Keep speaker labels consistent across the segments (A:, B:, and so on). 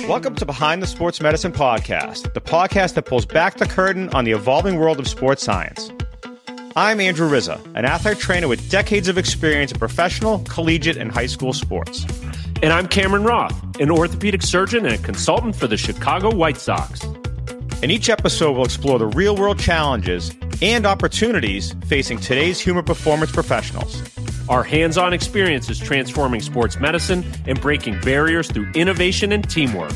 A: Welcome to Behind the Sports Medicine Podcast, the podcast that pulls back the curtain on the evolving world of sports science. I'm Andrew Rizza, an athlete trainer with decades of experience in professional, collegiate, and high school sports.
B: And I'm Cameron Roth, an orthopedic surgeon and a consultant for the Chicago White Sox.
A: In each episode, we'll explore the real-world challenges and opportunities facing today's human performance professionals.
B: Our hands-on experience is transforming sports medicine and breaking barriers through innovation and teamwork.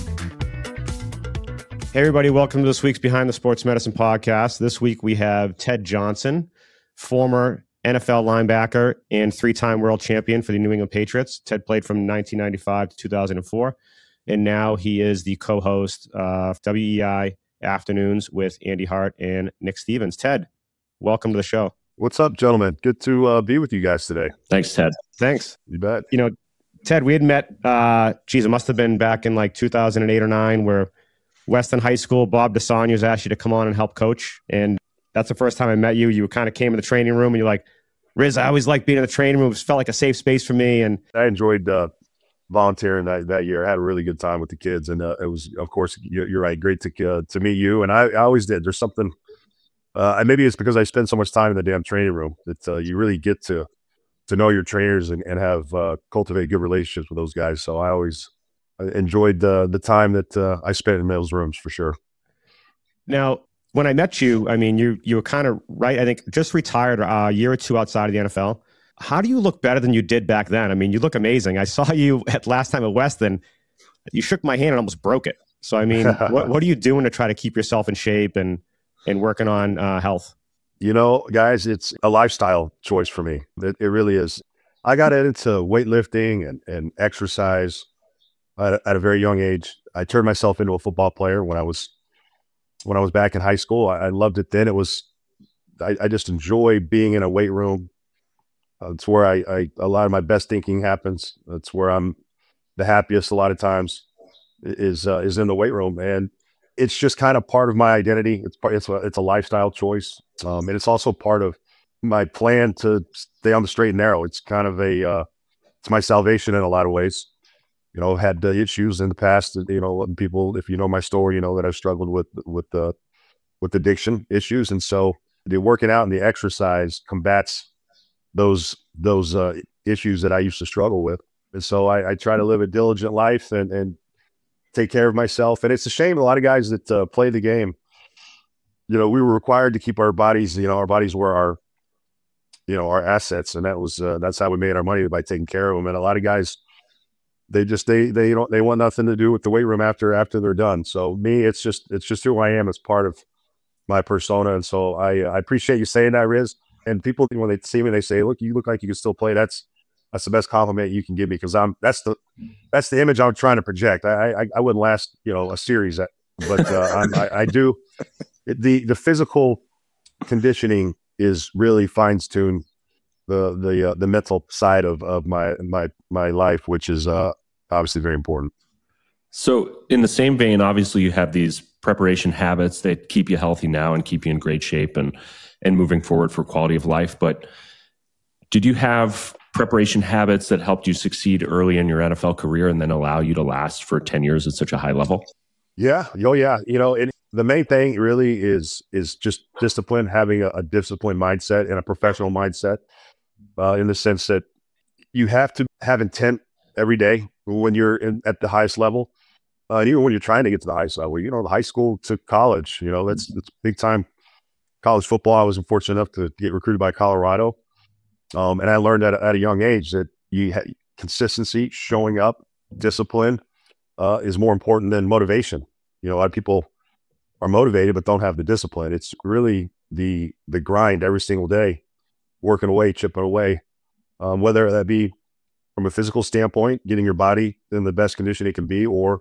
A: Hey, everybody. Welcome to this week's Behind the Sports Medicine Podcast. This week, we have Ted Johnson, former NFL linebacker and three-time world champion for the New England Patriots. Ted played from 1995 to 2004, and now he is the co-host of WEEI Afternoons with Andy Hart and Nick Stevens. Ted, welcome to the show.
C: What's up, gentlemen? Good to be with you guys today.
B: Thanks, Ted.
A: Thanks.
C: You bet.
A: You know, Ted, we had met, it must have been back in like 2008 or 9, where Weston High School, Bob DeSanya's asked you to come on and help coach. And that's the first time I met you. You kind of came in the training room and you're like, Riz, I always liked being in the training room. It felt like a safe space for me. And
C: I enjoyed volunteering that year. I had a really good time with the kids. And it was, of course, you're right, great to meet you. And I always did. There's something, maybe it's because I spend so much time in the damn training room that you really get to know your trainers and have cultivate good relationships with those guys. So I always enjoyed the time that I spent in those rooms for sure.
A: Now, when I met you, I mean, you were kind of right. I think just retired a year or two outside of the NFL. How do you look better than you did back then? I mean, you look amazing. I saw you at last time at Weston. You shook my hand and almost broke it. So, I mean, what are you doing to try to keep yourself in shape and working on health?
C: You know, guys, it's a lifestyle choice for me. It really is. I got into weightlifting and exercise at a very young age. I turned myself into a football player when I was back in high school. I loved it then. I just enjoy being in a weight room. It's where a lot of my best thinking happens. That's where I'm the happiest a lot of times is in the weight room. And it's just kind of part of my identity. It's a lifestyle choice. And it's also part of my plan to stay on the straight and narrow. It's kind of it's my salvation in a lot of ways. You know, I've had issues in the past. You know, people, if you know my story, you know that I've struggled with addiction issues, and so the working out and the exercise combats those issues that I used to struggle with. And so I try to live a diligent life and take care of myself. And it's a shame a lot of guys that play the game. You know, we were required to keep our bodies. You know, our bodies were our assets, and that's how we made our money, by taking care of them. And a lot of guys, they want nothing to do with the weight room after they're done. So me, it's just who I am. It's part of my persona. And so I appreciate you saying that, Riz. And people, when they see me, they say, "Look, you look like you can still play." That's the best compliment you can give me, because that's the image I'm trying to project. I wouldn't last, a series, but I do. The physical conditioning is really fines tuned the mental side of my life, which is obviously very important.
B: So in the same vein, obviously you have these preparation habits that keep you healthy now and keep you in great shape and moving forward for quality of life. But did you have preparation habits that helped you succeed early in your NFL career and then allow you to last for 10 years at such a high level?
C: Yeah. Oh, yeah. You know, the main thing really is just discipline, having a disciplined mindset and a professional mindset, in the sense that you have to have intent every day when you're at the highest level. And even when you're trying to get to the highest level, the high school to college, that's big time college football. I was fortunate enough to get recruited by Colorado. And I learned at a young age that consistency, showing up, discipline is more important than motivation. A lot of people are motivated but don't have the discipline. It's really the grind every single day, working away, chipping away, whether that be from a physical standpoint, getting your body in the best condition it can be, or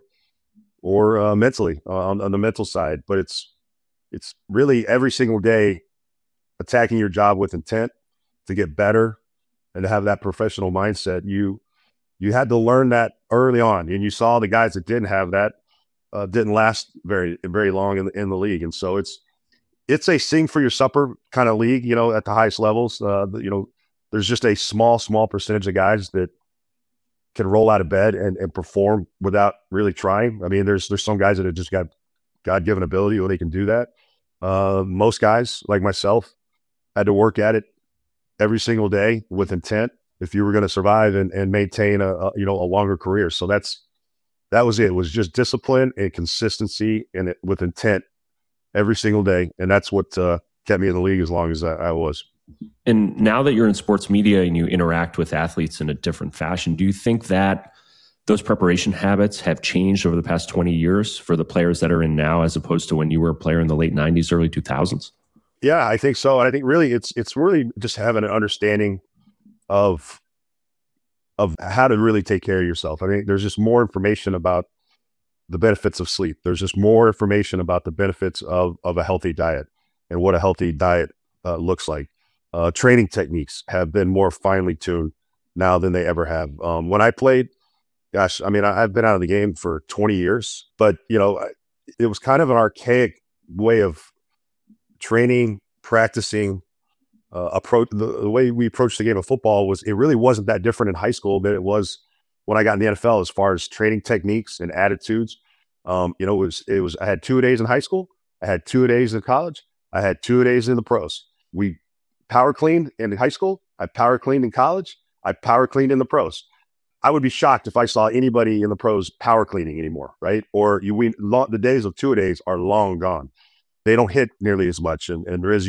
C: mentally on the mental side. But it's really every single day attacking your job with intent to get better and to have that professional mindset. You had to learn that early on, and you saw the guys that didn't have that didn't last very, very long in the league. And so it's a sing for your supper kind of league, at the highest levels. There's just a small percentage of guys that can roll out of bed and perform without really trying. I mean, there's some guys that have just got God-given ability where they can do that. Most guys like myself had to work at it every single day with intent if you were going to survive and maintain a longer career. So that was it. It was just discipline and consistency and with intent every single day. And that's what kept me in the league as long as I was.
B: And now that you're in sports media and you interact with athletes in a different fashion, do you think that those preparation habits have changed over the past 20 years for the players that are in now, as opposed to when you were a player in the late 90s, early 2000s?
C: Yeah, I think so. And I think really it's really just having an understanding of how to really take care of yourself. I mean, there's just more information about the benefits of sleep. There's just more information about the benefits of a healthy diet and what a healthy diet looks like. Training techniques have been more finely tuned now than they ever have. When I played, gosh, I mean, I've been out of the game for 20 years, but it was kind of an archaic way of training, practicing, approach. The way we approached the game of football it really wasn't that different in high school than it was when I got in the NFL as far as training techniques and attitudes. It was I had 2 days in high school, I had 2 days in college, I had 2 days in the pros. We power cleaned in high school, I power cleaned in college, I power cleaned in the pros. I would be shocked if I saw anybody in the pros power cleaning anymore, right? Or the days of 2 days are long gone. They don't hit nearly as much. And there is,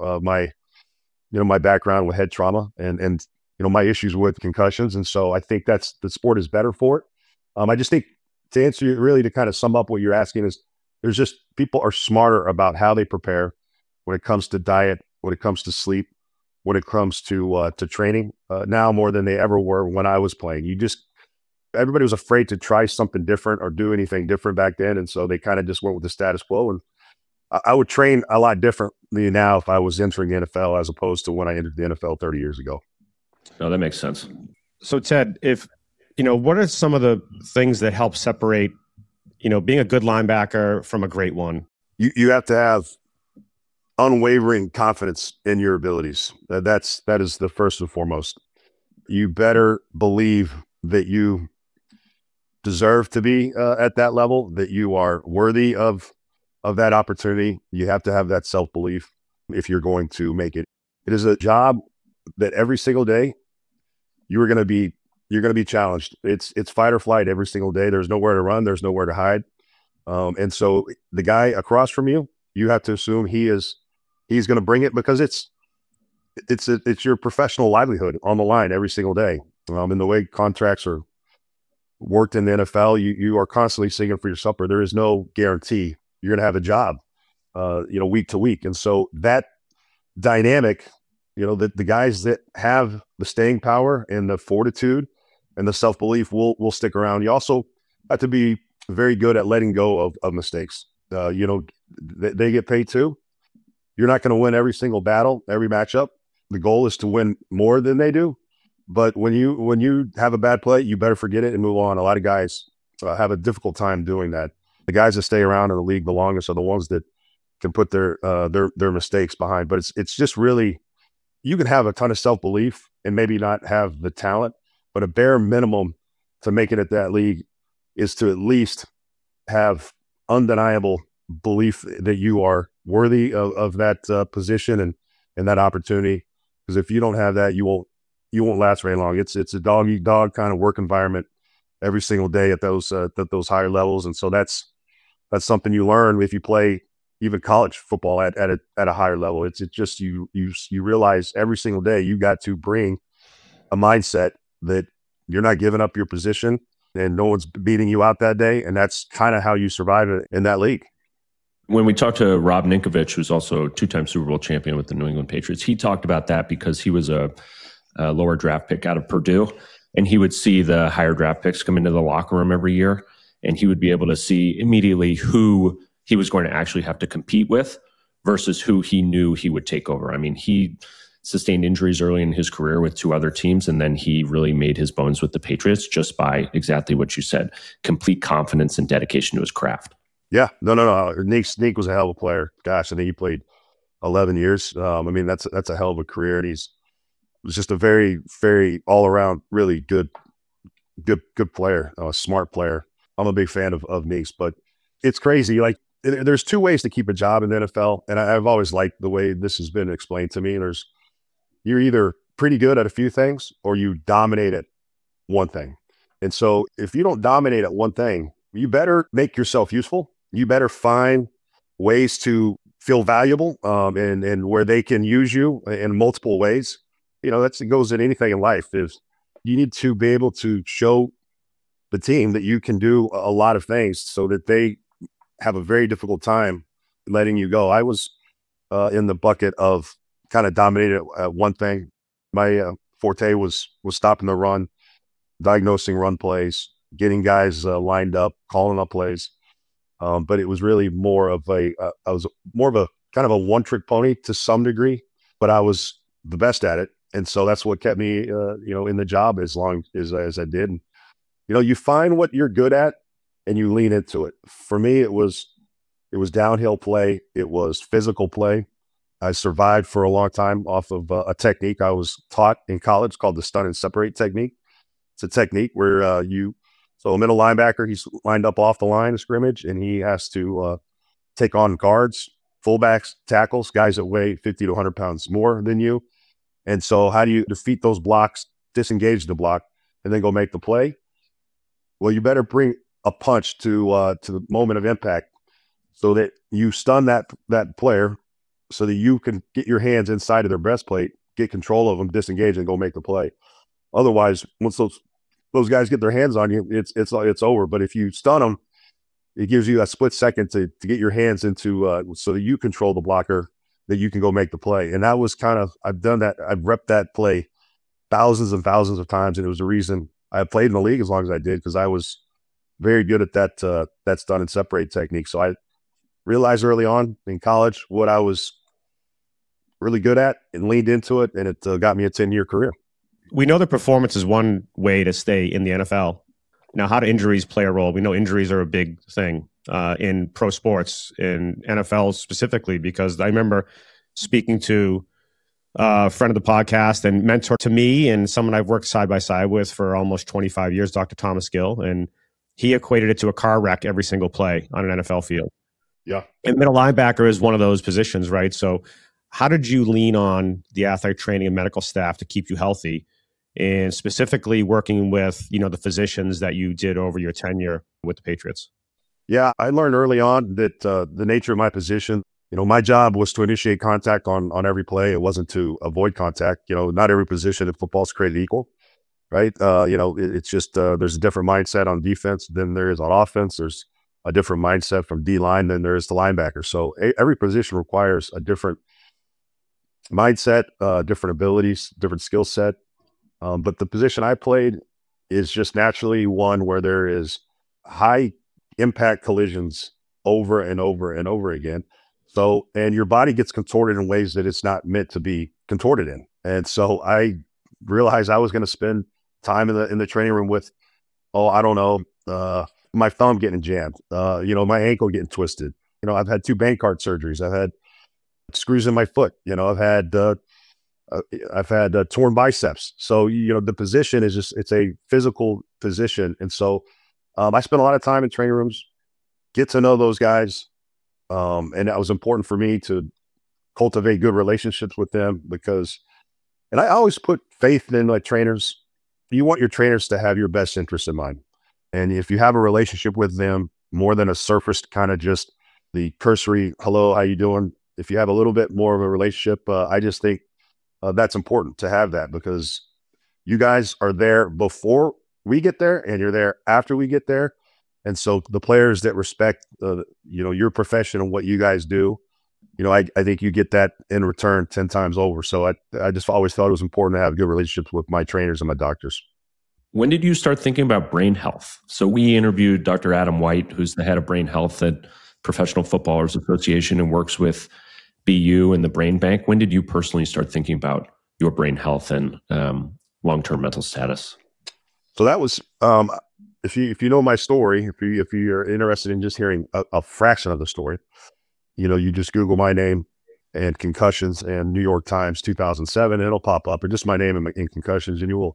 C: my background with head trauma and my issues with concussions. And so I think the sport is better for it. I just think, to answer you, really to kind of sum up what you're asking, is there's just people are smarter about how they prepare when it comes to diet, when it comes to sleep, when it comes to training now more than they ever were when I was playing. Everybody was afraid to try something different or do anything different back then. And so they kind of just went with the status quo. And I would train a lot differently now if I was entering the NFL as opposed to when I entered the NFL 30 years ago.
B: No, that makes sense.
A: So Ted, what are some of the things that help separate, being a good linebacker from a great one?
C: You have to have unwavering confidence in your abilities. That is the first and foremost. You better believe that you deserve to be at that level, that you are worthy of that opportunity. You have to have that self-belief if you're going to make it. It is a job that every single day you're going to be challenged. It's fight or flight every single day. There's nowhere to run. There's nowhere to hide. And so the guy across from you, you have to assume he's going to bring it, because it's your professional livelihood on the line every single day. And the way contracts are worked in the NFL, you are constantly singing for your supper. There is no guarantee you're going to have a job, week to week. And so that dynamic, the guys that have the staying power and the fortitude and the self-belief will stick around. You also have to be very good at letting go of mistakes. They get paid too. You're not going to win every single battle, every matchup. The goal is to win more than they do. But when you have a bad play, you better forget it and move on. A lot of guys have a difficult time doing that. The guys that stay around in the league the longest are the ones that can put their mistakes behind. But it's just really, you can have a ton of self-belief and maybe not have the talent, but a bare minimum to make it at that league is to at least have undeniable belief that you are worthy of that position and that opportunity. Because if you don't have that, you won't last very long. It's a dog eat dog kind of work environment every single day at those higher levels. And so that's something you learn if you play even college football at a higher level. It's just you realize every single day you got to bring a mindset that you're not giving up your position and no one's beating you out that day. And that's kind of how you survive in that league.
B: When we talked to Rob Ninkovich, who's also a two-time Super Bowl champion with the New England Patriots, he talked about that because he was a lower draft pick out of Purdue, and he would see the higher draft picks come into the locker room every year, and he would be able to see immediately who he was going to actually have to compete with versus who he knew he would take over. I mean, he sustained injuries early in his career with two other teams, and then he really made his bones with the Patriots just by exactly what you said, complete confidence and dedication to his craft.
C: Yeah, no. Sneak was a hell of a player. Gosh, I think he played 11 years. That's a hell of a career, and was just a very, very all around really good good player, a smart player. I'm a big fan of Meeks, but it's crazy. Like there's two ways to keep a job in the NFL. And I've always liked the way this has been explained to me. You're either pretty good at a few things or you dominate at one thing. And so if you don't dominate at one thing, you better make yourself useful. You better find ways to feel valuable and where they can use you in multiple ways. It goes in anything in life. Is you need to be able to show the team that you can do a lot of things so that they have a very difficult time letting you go. I was in the bucket of kind of dominated at one thing. My forte was stopping the run, diagnosing run plays, getting guys lined up, calling up plays. But it was really more of I was more of a kind of a one-trick pony to some degree, but I was the best at it. And so that's what kept me, in the job as long as I did. And, you find what you're good at and you lean into it. For me, it was downhill play. It was physical play. I survived for a long time off of a technique I was taught in college called the stun and separate technique. It's a technique where so a middle linebacker, he's lined up off the line of scrimmage, and he has to take on guards, fullbacks, tackles, guys that weigh 50 to 100 pounds more than you. And so how do you defeat those blocks, disengage the block, and then go make the play? Well, you better bring a punch to the moment of impact so that you stun that player so that you can get your hands inside of their breastplate, get control of them, disengage, and go make the play. Otherwise, once those guys get their hands on you, it's over. But if you stun them, it gives you a split second to get your hands into so that you control the blocker, that you can go make the play. And that was I've done that. I've repped that play thousands and thousands of times. And it was the reason I played in the league as long as I did, because I was very good at that stun and separate technique. So I realized early on in college what I was really good at and leaned into it. And it got me a 10-year career.
A: We know that performance is one way to stay in the NFL. Now, how do injuries play a role? We know injuries are a big thing in pro sports, in NFL specifically, because I remember speaking to a friend of the podcast and mentor to me and someone I've worked side by side with for almost 25 years, Dr. Thomas Gill, and he equated it to a car wreck every single play on an NFL field.
C: Yeah.
A: And middle linebacker is one of those positions, right? So how did you lean on the athletic training and medical staff to keep you healthy? And specifically working with, the physicians that you did over your tenure with the Patriots?
C: Yeah, I learned early on that the nature of my position, my job was to initiate contact on every play. It wasn't to avoid contact. Not every position in football is created equal, right? It's just there's a different mindset on defense than there is on offense. There's a different mindset from D-line than there is to linebacker. So every position requires a different mindset, different abilities, different skill set. But the position I played is just naturally one where there is high impact collisions over and over and over again. So, and your body gets contorted in ways that it's not meant to be contorted in. And so I realized I was going to spend time in the training room with, I don't know, my thumb getting jammed, my ankle getting twisted. I've had 2 Bankart surgeries. I've had screws in my foot. I've had torn biceps. So, the position is it's a physical position. And so I spent a lot of time in training rooms, get to know those guys. And that was important for me to cultivate good relationships with them and I always put faith in my trainers. You want your trainers to have your best interests in mind. And if you have a relationship with them more than a surface kind of just the cursory, hello, how you doing? If you have a little bit more of a relationship, I just think that's important to have that, because you guys are there before we get there and you're there after we get there. And so the players that respect, your profession and what you guys do, I think you get that in return 10 times over. So I just always thought it was important to have good relationships with my trainers and my doctors.
B: When did you start thinking about brain health? So we interviewed Dr. Adam White, who's the head of brain health at Professional Footballers Association and works with BU and the Brain Bank. When did you personally start thinking about your brain health and long-term mental status?
C: So that was, if you know my story, if you're interested in just hearing a fraction of the story, you just Google my name and concussions and New York Times 2007, and it'll pop up, or just my name and concussions, and you will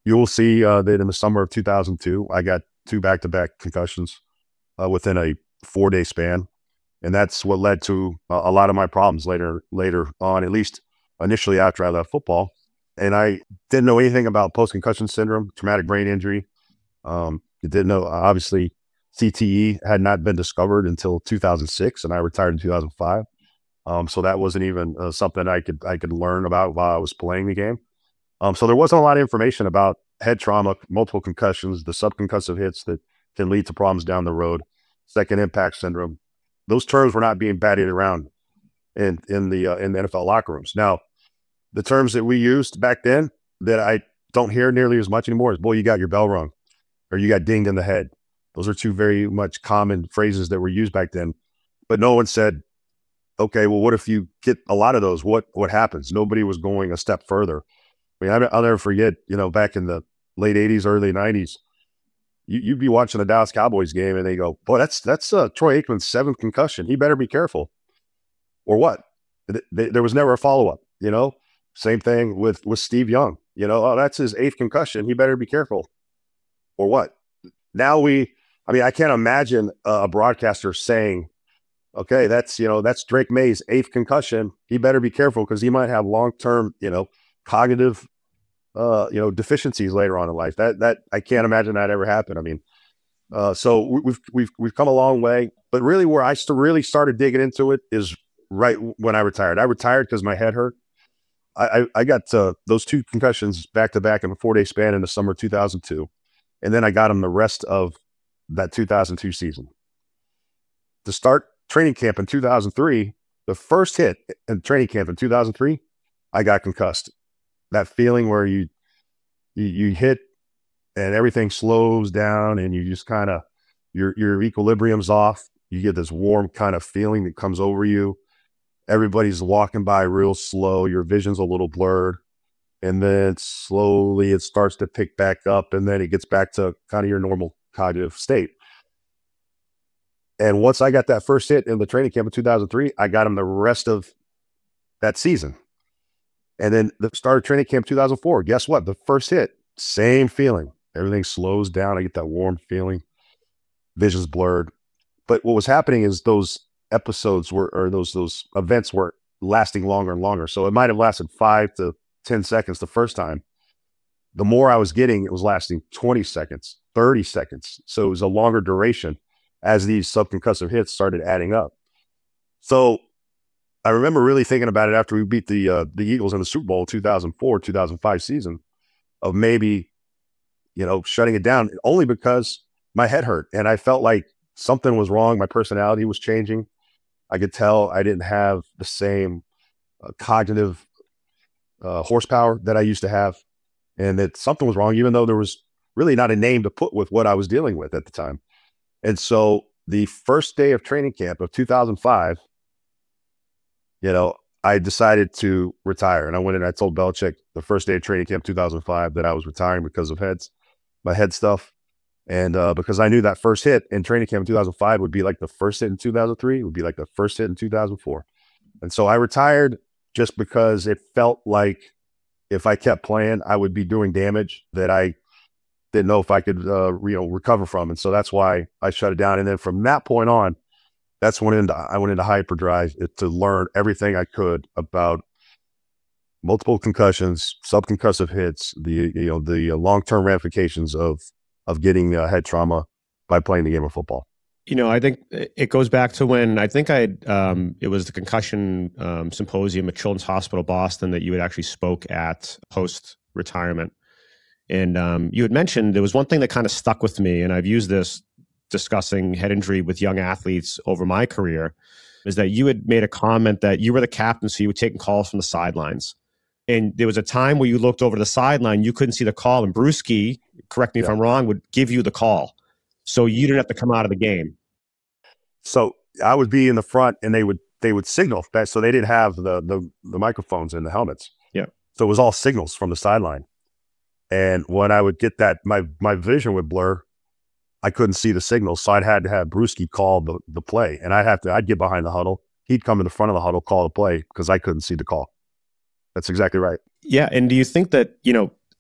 C: You will see that in the summer of 2002, I got 2 back-to-back concussions within a 4-day span. And that's what led to a lot of my problems later on, at least initially after I left football. And I didn't know anything about post-concussion syndrome, traumatic brain injury. Didn't know, obviously, CTE had not been discovered until 2006, and I retired in 2005. So that wasn't even something I could learn about while I was playing the game. So there wasn't a lot of information about head trauma, multiple concussions, the subconcussive hits that can lead to problems down the road, second impact syndrome. Those terms were not being batted around in the NFL locker rooms. Now, the terms that we used back then that I don't hear nearly as much anymore is, boy, you got your bell rung, or you got dinged in the head. Those are 2 very much common phrases that were used back then. But no one said, okay, well, what if you get a lot of those? What happens? Nobody was going a step further. I mean, I'll never forget, back in the late 80s, early 90s, you'd be watching the Dallas Cowboys game and they go, boy, that's Troy Aikman's 7th concussion. He better be careful. Or what? There was never a follow-up, Same thing with Steve Young. Oh, that's his 8th concussion. He better be careful. Or what? Now I can't imagine a broadcaster saying, okay, that's Drake May's 8th concussion. He better be careful because he might have long-term, cognitive, deficiencies later on in life. That I can't imagine that ever happened. I mean, so we've come a long way, but really where I really started digging into it is right when I retired. I retired because my head hurt. I got those 2 concussions back to back in a 4-day span in the summer of 2002. And then I got them the rest of that 2002 season. To start training camp in 2003, the first hit in training camp in 2003, I got concussed. That feeling where you hit and everything slows down and you just kind of, your equilibrium's off. You get this warm kind of feeling that comes over you. Everybody's walking by real slow. Your vision's a little blurred. And then slowly it starts to pick back up, and then it gets back to kind of your normal cognitive state. And once I got that first hit in the training camp in 2003, I got him the rest of that season. And then the start of training camp 2004, guess what? The first hit, same feeling. Everything slows down. I get that warm feeling. Vision's blurred. But what was happening is those episodes those events were lasting longer and longer. So it might have lasted 5 to 10 seconds the first time. The more I was getting, it was lasting 20 seconds, 30 seconds. So it was a longer duration as these subconcussive hits started adding up. So I remember really thinking about it after we beat the Eagles in the Super Bowl 2004-2005 season of maybe, shutting it down, only because my head hurt and I felt like something was wrong. My personality was changing. I could tell I didn't have the same cognitive horsepower that I used to have, and that something was wrong, even though there was really not a name to put with what I was dealing with at the time. And so the first day of training camp of 2005, I decided to retire. And I went and I told Belichick the first day of training camp 2005 that I was retiring because of my head stuff. And because I knew that first hit in training camp in 2005 would be like the first hit in 2003, it would be like the first hit in 2004. And so I retired just because it felt like if I kept playing, I would be doing damage that I didn't know if I could, recover from. And so that's why I shut it down. And then from that point on, that's when I went into hyperdrive to learn everything I could about multiple concussions, subconcussive hits, the long-term ramifications of getting head trauma by playing the game of football.
A: I think it goes back to when I think it was the concussion symposium at Children's Hospital Boston that you had actually spoke at post-retirement. And you had mentioned there was one thing that kind of stuck with me, and I've used this discussing head injury with young athletes over my career, is that you had made a comment that you were the captain, so you were taking calls from the sidelines. And there was a time where you looked over the sideline, you couldn't see the call, and Bruschi, correct me if I'm wrong, would give you the call. So you didn't have to come out of the game.
C: So I would be in the front, and they would signal that. So they didn't have the microphones in the helmets.
A: Yeah.
C: So it was all signals from the sideline. And when I would get that, my vision would blur. I couldn't see the signals, so I'd had to have Bruschi call the play, and I'd get behind the huddle. He'd come to the front of the huddle, call the play because I couldn't see the call. That's exactly right.
A: Yeah, and do you think that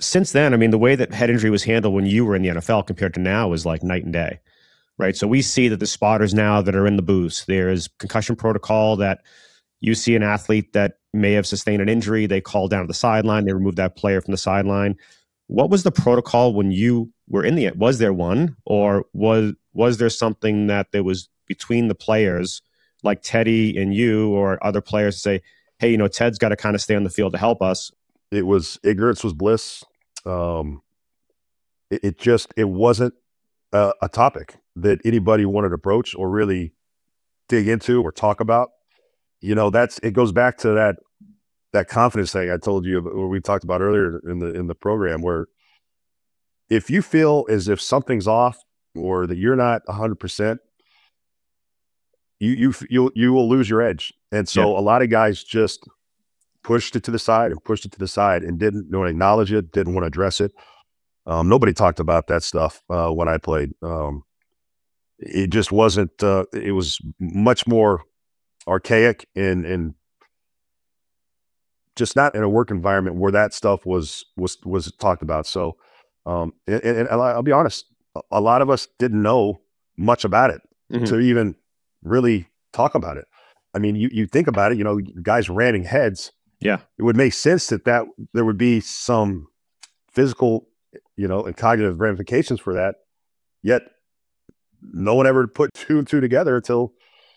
A: since then, I mean, the way that head injury was handled when you were in the NFL compared to now is like night and day, right? So we see that the spotters now that are in the booths, there's concussion protocol that you see an athlete that may have sustained an injury, they call down to the sideline, they remove that player from the sideline. What was the protocol when you were in the, was there one, or was there something that there was between the players like Teddy and you or other players to say, hey, you know, Ted's got to kind of stay on the field to help us?
C: It was ignorance was bliss. It wasn't a topic that anybody wanted to approach or really dig into or talk about. You know, it goes back to that confidence thing I told you, or we talked about earlier in the program, where if you feel as if something's off or that you're not 100%, you will lose your edge. And so a lot of guys just pushed it to the side and didn't want to acknowledge it, didn't want to address it. Nobody talked about that stuff when I played. It just wasn't. It was much more archaic and just not in a work environment where that stuff was talked about. So, and I'll be honest, a lot of us didn't know much about it to even really talk about it. I mean, you think about it, you know, guys ramming heads.
A: Yeah,
C: it would make sense that there would be some physical, you know, and cognitive ramifications for that. Yet, no one ever put two and two together until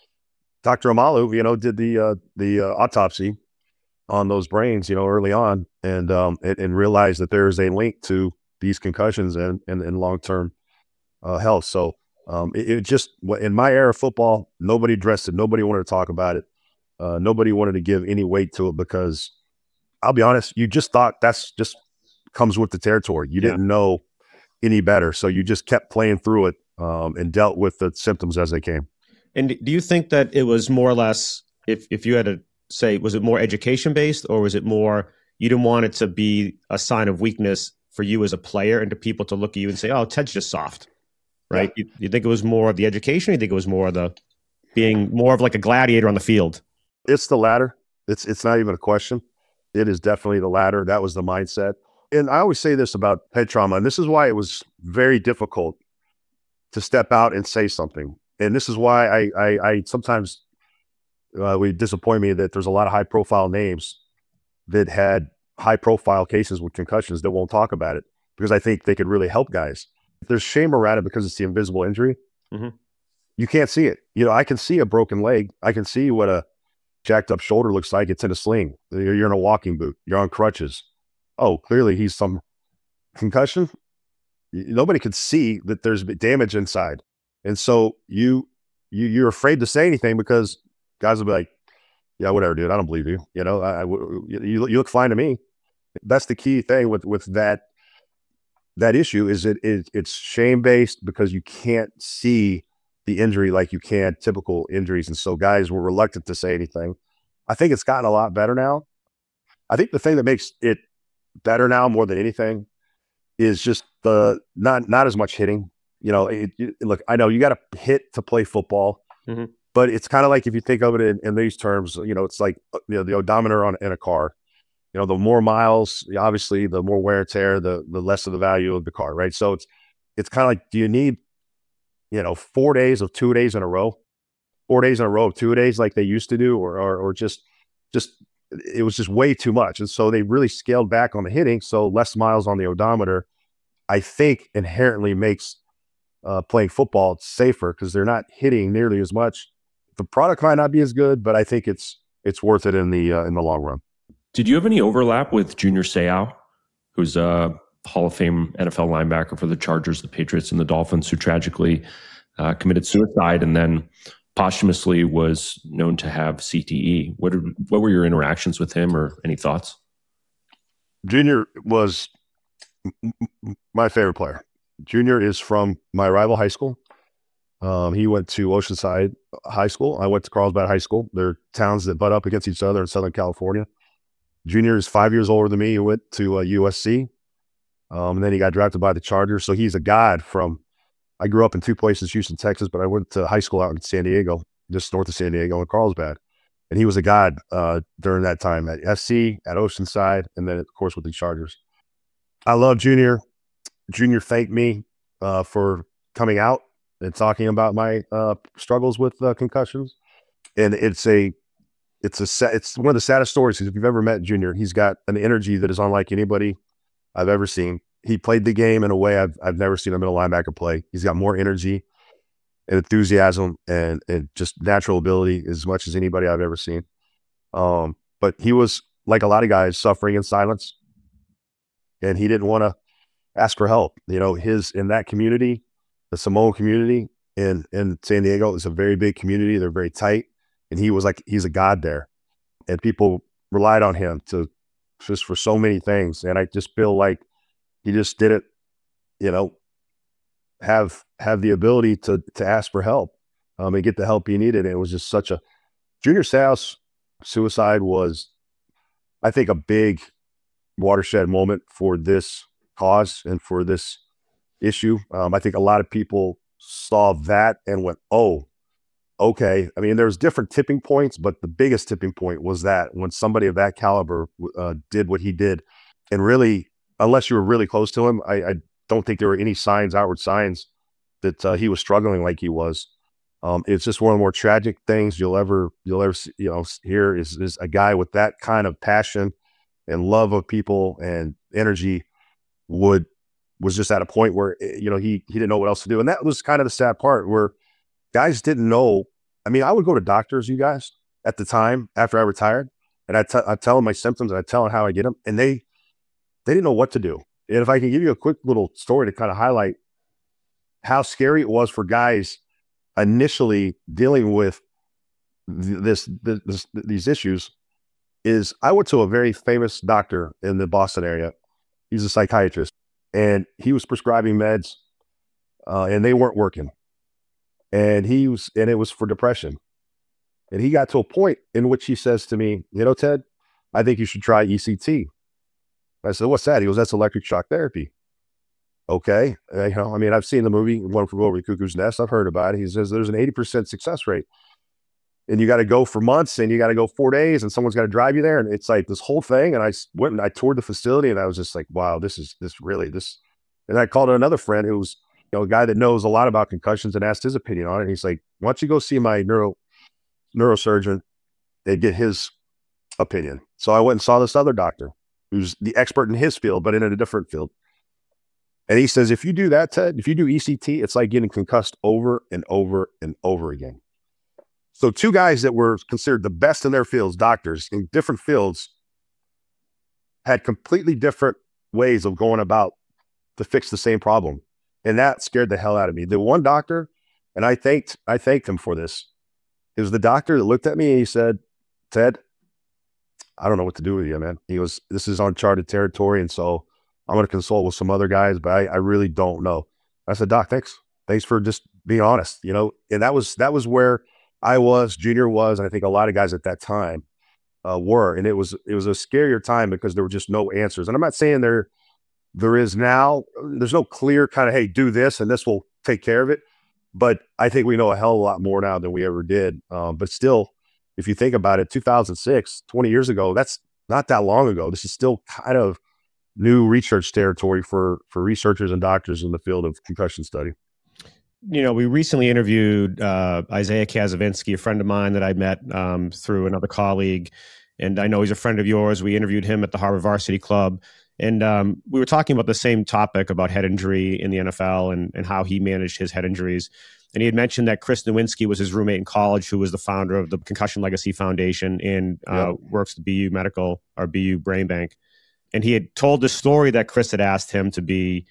C: Dr. Amalu, you know, did the autopsy on those brains, you know, early on, and realized that there is a link to these concussions and long-term health. So it just, in my era of football, nobody addressed it. Nobody wanted to talk about it. Nobody wanted to give any weight to it because, I'll be honest, you just thought that's just comes with the territory. You didn't know any better. So you just kept playing through it and dealt with the symptoms as they came.
A: And do you think that it was more or less, if you had to say, was it more education based, or was it more you didn't want it to be a sign of weakness for you as a player and to people to look at you and say, oh, Ted's just soft, right? Yeah. You think it was more of the education, or you think it was more of the being more of like a gladiator on the field?
C: It's the latter. It's not even a question. It is definitely the latter. That was the mindset. And I always say this about head trauma, and this is why it was very difficult to step out and say something. And this is why I sometimes would disappoint me that there's a lot of high profile names that had high profile cases with concussions that won't talk about it, because I think they could really help guys. There's shame around it because it's the invisible injury. You can't see it. You know, I can see a broken leg. I can see what a jacked up shoulder looks like. It's in a sling. You're in a walking boot. You're on crutches. Oh, clearly he's some concussion. Nobody could see that there's damage inside. And so you're afraid to say anything because guys will be like, yeah, whatever, dude. I don't believe you. You know, you look fine to me. That's the key thing with that issue is it's shame-based because you can't see the injury like you can typical injuries. And so guys were reluctant to say anything. I think it's gotten a lot better now. I think the thing that makes it better now more than anything is just the not as much hitting. You know, look, I know you got to hit to play football, but it's kind of like if you think of it in these terms, you know, it's like, you know, the odometer in a car. You know, the more miles, obviously, the more wear and tear, the less of the value of the car, right? So it's kind of like, do you need, you know, 4 days of 2 days in a row, 4 days in a row of 2 days like they used to do, or just it was just way too much. And so they really scaled back on the hitting. So less miles on the odometer, I think, inherently makes playing football safer because they're not hitting nearly as much. The product might not be as good, but I think it's worth it in the long run.
B: Did you have any overlap with Junior Seau, who's a Hall of Fame NFL linebacker for the Chargers, the Patriots, and the Dolphins, who tragically committed suicide and then posthumously was known to have CTE? What were your interactions with him, or any thoughts?
C: Junior was my favorite player. Junior is from my rival high school. He went to Oceanside High School. I went to Carlsbad High School. They're towns that butt up against each other in Southern California. Junior is 5 years older than me. He went to USC. And then he got drafted by the Chargers. So he's a god I grew up in two places, Houston, Texas, but I went to high school out in San Diego, just north of San Diego in Carlsbad. And he was a god during that time at SC, at Oceanside, and then, of course, with the Chargers. I love Junior. Junior thanked me for coming out and talking about my struggles with concussions. And it's one of the saddest stories. If you've ever met Junior, he's got an energy that is unlike anybody I've ever seen. He played the game in a way I've never seen a middle linebacker play. He's got more energy and enthusiasm and just natural ability as much as anybody I've ever seen. But he was, like a lot of guys, suffering in silence, and he didn't want to ask for help. In that community, the Samoan community in San Diego is a very big community. They're very tight, and he's a god there, and people relied on him just for so many things. And I just feel like he just didn't, have the ability to ask for help and get the help he needed. And it was just Junior Seau's suicide was, I think, a big watershed moment for this cause and for this issue. I think a lot of people saw that and went, oh, okay. I mean, there's different tipping points, but the biggest tipping point was that when somebody of that caliber did what he did, and really, unless you were really close to him, I don't think there were any outward signs that he was struggling like he was. It's just one of the more tragic things you'll ever hear is a guy with that kind of passion and love of people and energy was just at a point where he didn't know what else to do. And that was kind of the sad part, where guys didn't know. I mean, I would go to doctors, you guys, at the time after I retired, and I'd tell them my symptoms and I'd tell them how I get them, and they didn't know what to do. And if I can give you a quick little story to kind of highlight how scary it was for guys initially dealing with these issues, is I went to a very famous doctor in the Boston area. He's a psychiatrist, and he was prescribing meds, and they weren't working. And it was for depression. And he got to a point in which he says to me, Ted, I think you should try ECT. I said, what's that? He goes, that's electric shock therapy. Okay. I've seen the movie One Flew Over the Cuckoo's Nest. I've heard about it. He says there's an 80% success rate, and you got to go for months, and you got to go 4 days, and someone's got to drive you there. And it's like this whole thing. And I went and I toured the facility, and I was just like, wow, this is really. And I called another friend who was, a guy that knows a lot about concussions, and asked his opinion on it. And he's like, why don't you go see my neurosurgeon and get his opinion? So I went and saw this other doctor who's the expert in his field, but in a different field. And he says, if you do that, Ted, if you do ECT, it's like getting concussed over and over and over again. So two guys that were considered the best in their fields, doctors in different fields, had completely different ways of going about to fix the same problem. And that scared the hell out of me. The one doctor, and I thanked him for this, it was the doctor that looked at me and he said, Ted, I don't know what to do with you, man. He goes, this is uncharted territory, and so I'm going to consult with some other guys, but I really don't know. I said, Doc, thanks for just being honest, and that was where I was, Junior was, and I think a lot of guys at that time were. And it was a scarier time because there were just no answers. And I'm not saying there is now. There's no clear kind of, hey, do this and this will take care of it. But I think we know a hell of a lot more now than we ever did. But still, if you think about it, 2006, 20 years ago, that's not that long ago. This is still kind of new research territory for researchers and doctors in the field of concussion study.
A: We recently interviewed Isaiah Kazavinsky, a friend of mine that I met through another colleague, and I know he's a friend of yours. We interviewed him at the Harvard Varsity Club, and we were talking about the same topic about head injury in the NFL and how he managed his head injuries. And he had mentioned that Chris Nowinski was his roommate in college, who was the founder of the Concussion Legacy Foundation and works at BU Medical or BU Brain Bank. And he had told the story that Chris had asked him to be,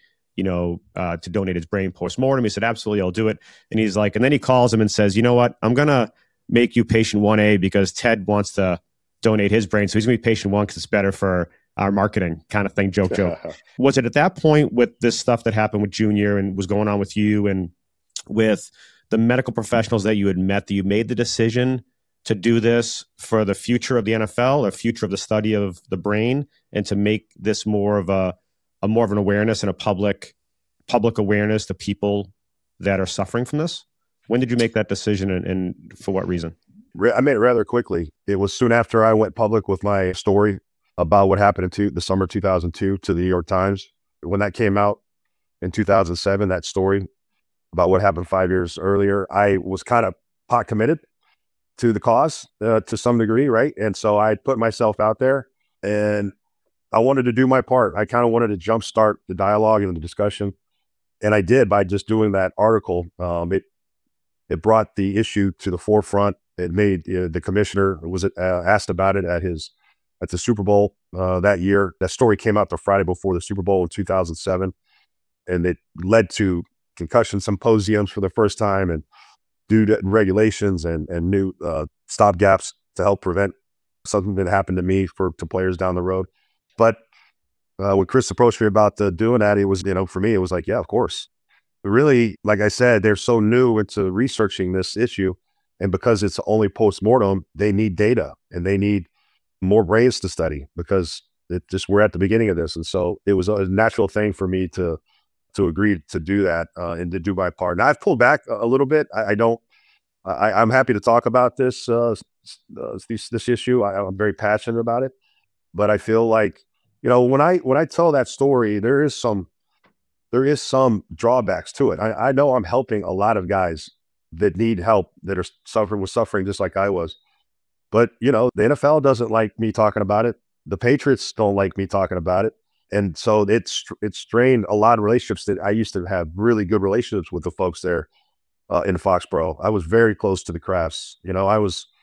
A: to donate his brain post-mortem. He said, absolutely, I'll do it. And he's like, and then he calls him and says, you know what? I'm going to make you patient 1A because Ted wants to donate his brain. So he's going to be patient 1 because it's better for our marketing kind of thing, joke. Was it at that point with this stuff that happened with Junior and was going on with you and with the medical professionals that you had met that you made the decision to do this for the future of the NFL or future of the study of the brain and to make this more of an awareness and a public awareness to people that are suffering from this? When did you make that decision and for what reason?
C: I made it rather quickly. It was soon after I went public with my story about what happened in the summer 2002 to the New York Times. when that came out in 2007, that story about what happened 5 years earlier, I was kind of pot committed to the cause to some degree, right? And so I put myself out there and I wanted to do my part. I kind of wanted to jumpstart the dialogue and the discussion. And I did by just doing that article. It brought the issue to the forefront. It made the commissioner was asked about it at the Super Bowl that year. That story came out the Friday before the Super Bowl in 2007, and it led to concussion symposiums for the first time, and due to regulations and new stop gaps to help prevent something that happened to me to players down the road. But when Chris approached me about doing that, it was, for me, it was like, yeah, of course. But really, like I said, they're so new into researching this issue. And because it's only post-mortem, they need data and they need more brains to study because we're at the beginning of this. And so it was a natural thing for me to agree to do that and to do my part. Now I've pulled back a little bit. I'm happy to talk about this issue. I'm very passionate about it, but I feel like, when I tell that story, there is some drawbacks to it. I know I'm helping a lot of guys that need help, that are suffering just like I was. But, the NFL doesn't like me talking about it. The Patriots don't like me talking about it. And so it's strained a lot of relationships that I used to have really good relationships with the folks there in Foxborough. I was very close to the Crafts. I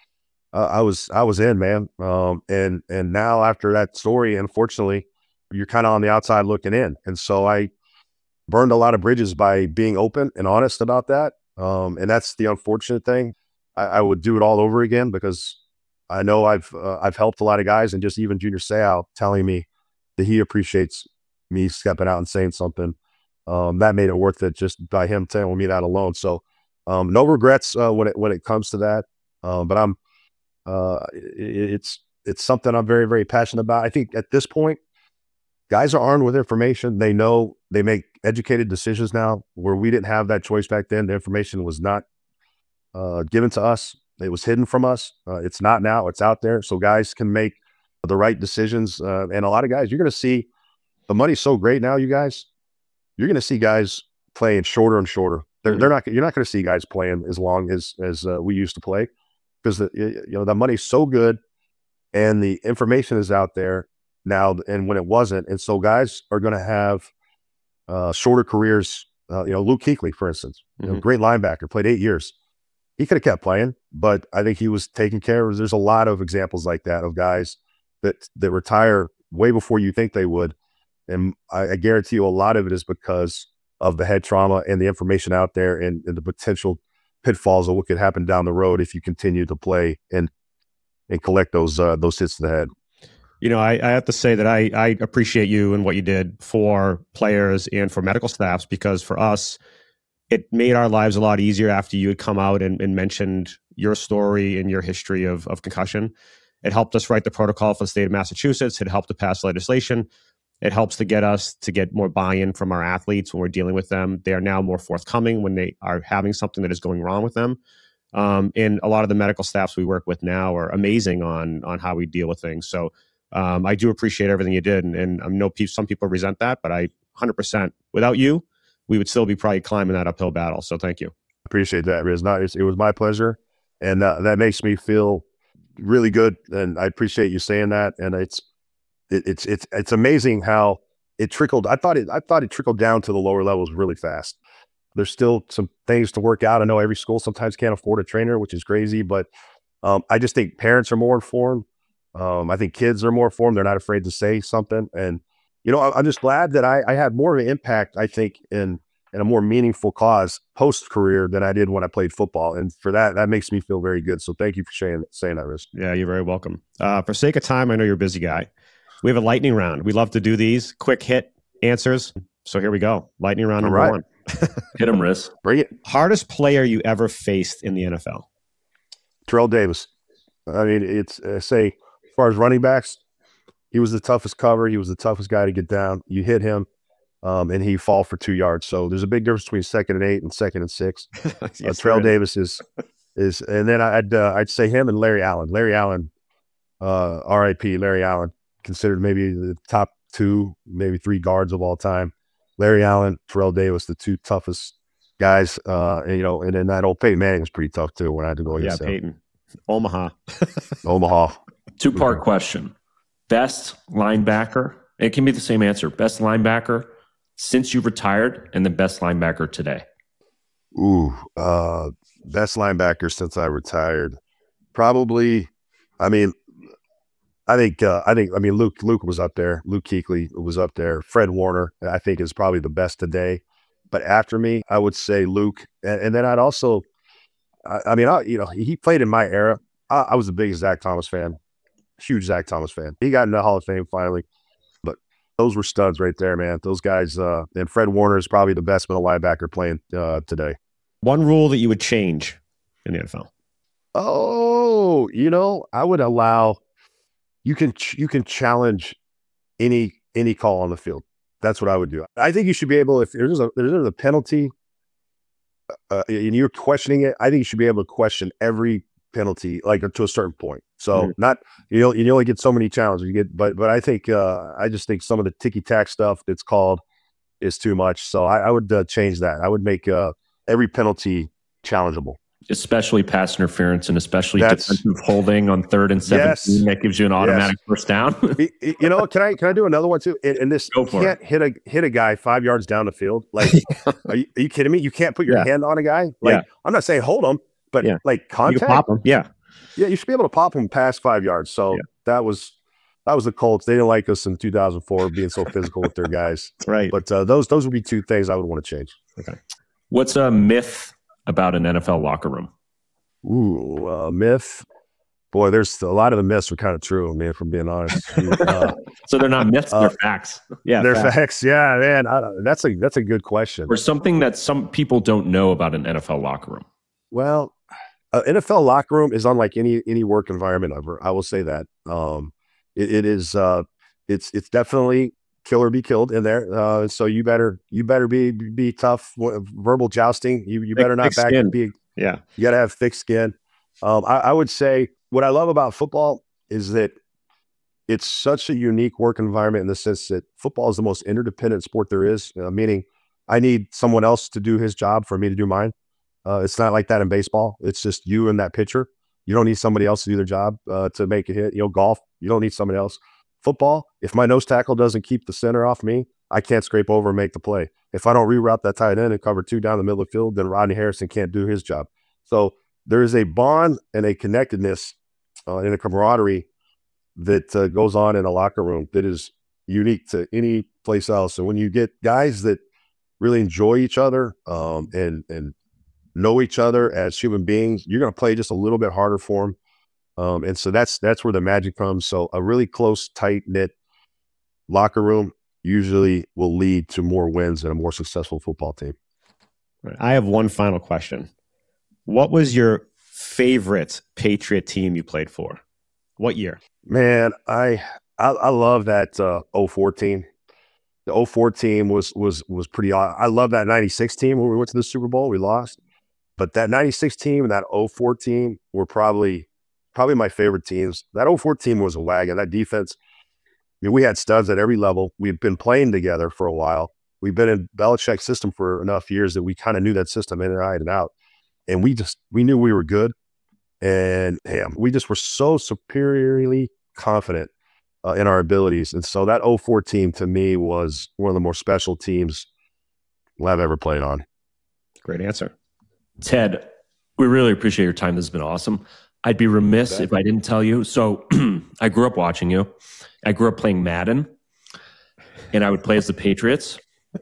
C: was in, man. And now after that story, unfortunately, you're kind of on the outside looking in. And so I burned a lot of bridges by being open and honest about that. And that's the unfortunate thing. I would do it all over again because I know I've helped a lot of guys, and just even Junior Seau telling me that he appreciates me stepping out and saying something. That made it worth it just by him telling me that alone. So no regrets when it comes to that. But it's something I'm very, very passionate about. I think at this point, guys are armed with information. They know, they make educated decisions now, where we didn't have that choice back then. The information was not given to us. It was hidden from us. It's not now. It's out there. So guys can make the right decisions. And a lot of guys, you're going to see the money's so great now, you guys. You're going to see guys playing shorter and shorter. You're not going to see guys playing as long as we used to play, because the money's so good and the information is out there now, and when it wasn't. And so guys are going to have shorter careers. Luke Kuechly, for instance, great linebacker, played 8 years. He could have kept playing, but I think he was taken care of. There's a lot of examples like that of guys that retire way before you think they would. And I guarantee you a lot of it is because of the head trauma and the information out there, and the potential pitfalls of what could happen down the road if you continue to play and collect those hits to the head.
A: I have to say that I appreciate you and what you did for players and for medical staffs, because for us, it made our lives a lot easier after you had come out and mentioned your story and your history of concussion. It helped us write the protocol for the state of Massachusetts. It helped to pass legislation. It helps to get us to get more buy-in from our athletes when we're dealing with them. They are now more forthcoming when they are having something that is going wrong with them. And a lot of the medical staffs we work with now are amazing on how we deal with things. So I do appreciate everything you did. And I know some people resent that, but I 100%, without you, we would still be probably climbing that uphill battle. So thank you.
C: Appreciate that, Riz. It was my pleasure. And that makes me feel really good. And I appreciate you saying that. And it's amazing how it trickled. I thought it trickled down to the lower levels really fast. There's still some things to work out. I know every school sometimes can't afford a trainer, which is crazy, but I just think parents are more informed. I think kids are more informed. They're not afraid to say something. And, I'm just glad that I had more of an impact, I think, in a more meaningful cause post-career than I did when I played football. And for that makes me feel very good. So thank you for saying that, Riz.
A: Yeah, you're very welcome. For sake of time, I know you're a busy guy. We have a lightning round. We love to do these quick hit answers. So here we go. Lightning round number one.
B: Hit him, Riz.
C: Bring it.
A: Hardest player you ever faced in the NFL?
C: Terrell Davis. I mean, it's say, as far as running backs, he was the toughest cover. He was the toughest guy to get down. You hit him, and he fall for 2 yards. So there's a big difference between 2nd and 8 and 2nd and 6. Yes, Terrell Davis is, and then I'd say him and Larry Allen. Larry Allen, R.I.P. Larry Allen, considered maybe the top 2, maybe 3 guards of all time. Larry Allen, Terrell Davis, the two toughest guys. And then that old Peyton Manning was pretty tough too when I had to go against him.
A: Peyton. Omaha.
B: Two-part question. Best linebacker. It can be the same answer. Best linebacker since you retired, and the best linebacker today.
C: Best linebacker since I retired. Probably, I think Luke was up there. Luke Kuechly was up there. Fred Warner, I think, is probably the best today. But after me, I would say Luke. And then I'd also, he played in my era. I was the biggest Zach Thomas fan. Huge Zach Thomas fan. He got in the Hall of Fame finally. But those were studs right there, man. Those guys, and Fred Warner is probably the best middle linebacker playing today.
A: One rule that you would change in the NFL?
C: Oh, I would allow you can challenge any call on the field. That's what I would do. I think you should be able, if there's a penalty and you're questioning it, I think you should be able to question every penalty like to a certain point. So not you only get so many challenges but I think I just think some of the ticky tack stuff that's called is too much. So I would change that. I would make every penalty challengeable. Especially
B: pass interference and especially defensive holding on 3rd and 17. That gives you an automatic first down.
C: Can I do another one too? And this, you can't hit a guy 5 yards down the field. Like, are you kidding me? You can't put your hand on a guy. Like, I'm not saying hold him, but like contact.
A: You can pop him. Yeah,
C: you should be able to pop him past 5 yards. So that was the Colts. They didn't like us in 2004 being so physical with their guys.
A: Right.
C: But those would be two things I would want to change.
A: Okay.
B: What's a myth about an NFL locker room?
C: Myth. Boy, there's a lot of the myths are kind of true, man, if I'm being honest.
B: So they're not myths, they're facts.
C: Yeah, they're facts. Yeah, man. That's a good question.
B: Or something that some people don't know about an NFL locker room.
C: Well, NFL locker room is unlike any work environment ever. I will say that. It is. It's definitely kill or be killed in there. So you better be tough. Verbal jousting. You better not back and be.
A: Yeah.
C: You got to have thick skin. I would say what I love about football is that it's such a unique work environment in the sense that football is the most interdependent sport there is, meaning I need someone else to do his job for me to do mine. It's not like that in baseball. It's just you and that pitcher. You don't need somebody else to do their job to make a hit. Golf, you don't need somebody else. Football, if my nose tackle doesn't keep the center off me, I can't scrape over and make the play. If I don't reroute that tight end and cover 2 down the middle of the field, then Rodney Harrison can't do his job. So there is a bond and a connectedness and a camaraderie that goes on in a locker room that is unique to any place else. And when you get guys that really enjoy each other and know each other as human beings, you're going to play just a little bit harder for them. And so that's where the magic comes. So a really close, tight-knit locker room usually will lead to more wins and a more successful football team.
A: I have one final question. What was your favorite Patriot team you played for? What year?
C: Man, I love that 04 team. The 04 team was pretty awesome. I love that 96 team when we went to the Super Bowl. We lost. But that 96 team and that 04 team were probably my favorite teams. That 04 team was a wagon. That defense, we had studs at every level. We've been playing together for a while. We've been in Belichick's system for enough years that we kind of knew that system inside and out. And we knew we were good. And we just were so superiorly confident in our abilities. And so that 04 team to me was one of the more special teams I've ever played on.
A: Great answer.
B: Ted, we really appreciate your time. This has been awesome. I'd be remiss if I didn't tell you. So I grew up watching you. I grew up playing Madden, and I would play as the Patriots,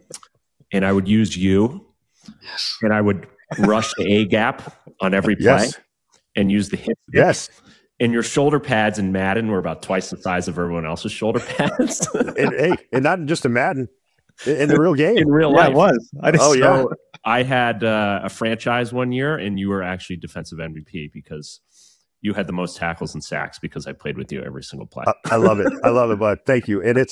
B: and I would use you, and I would rush the A gap on every play and use the hit.
C: Yes.
B: And your shoulder pads in Madden were about twice the size of everyone else's shoulder pads.
C: and not just in Madden, in the real game.
B: In real life.
A: It was.
B: I had a franchise one year, and you were actually defensive MVP because you had the most tackles and sacks because I played with you every single play.
C: I love it. I love it, bud. Thank you. And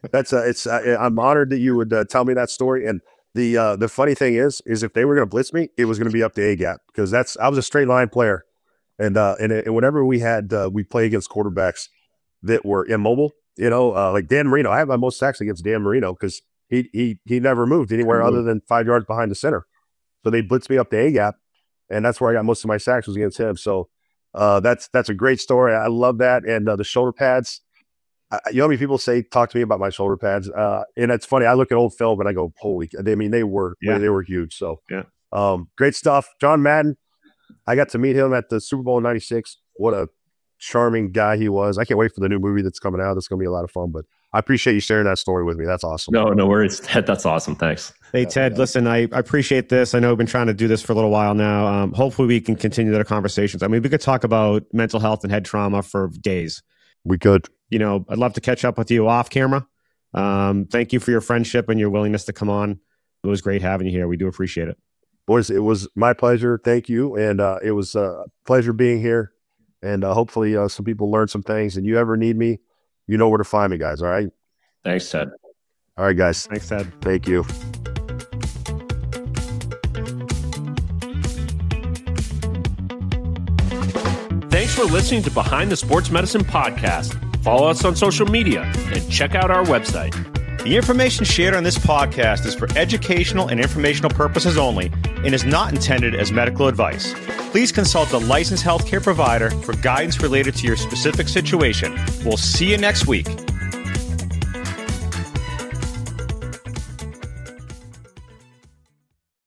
C: I'm honored that you would tell me that story. And the funny thing is if they were going to blitz me, it was going to be up to A gap because I was a straight line player. And whenever we play against quarterbacks that were immobile, like Dan Marino, I have my most sacks against Dan Marino because he never moved anywhere other than 5 yards behind the center. So they blitzed me up the A gap, and that's where I got most of my sacks was against him. So that's a great story. I love that. And the shoulder pads. You know how many people talk to me about my shoulder pads? And it's funny. I look at old film and I go, holy! I mean, they were huge. So great stuff. John Madden. I got to meet him at the Super Bowl in '96. What a charming guy he was. I can't wait for the new movie that's coming out. That's going to be a lot of fun. But I appreciate you sharing that story with me. That's awesome.
B: No worries, Ted. That's awesome. Thanks.
A: Hey, Ted, listen, I appreciate this. I know we've been trying to do this for a little while now. Hopefully we can continue their conversations. I mean, we could talk about mental health and head trauma for days.
C: We could.
A: You know, I'd love to catch up with you off camera. Thank you for your friendship and your willingness to come on. It was great having you here. We do appreciate it.
C: Boys, it was my pleasure. Thank you. And it was a pleasure being here. And hopefully some people learned some things. And you ever need me, you know where to find me, guys. All right?
B: Thanks, Ted.
C: All right, guys.
A: Thanks, Ted.
C: Thank you.
B: Thanks for listening to Behind the Sports Medicine Podcast. Follow us on social media and check out our website.
D: The information shared on this podcast is for educational and informational purposes only and is not intended as medical advice. Please consult a licensed healthcare provider for guidance related to your specific situation. We'll see you next week.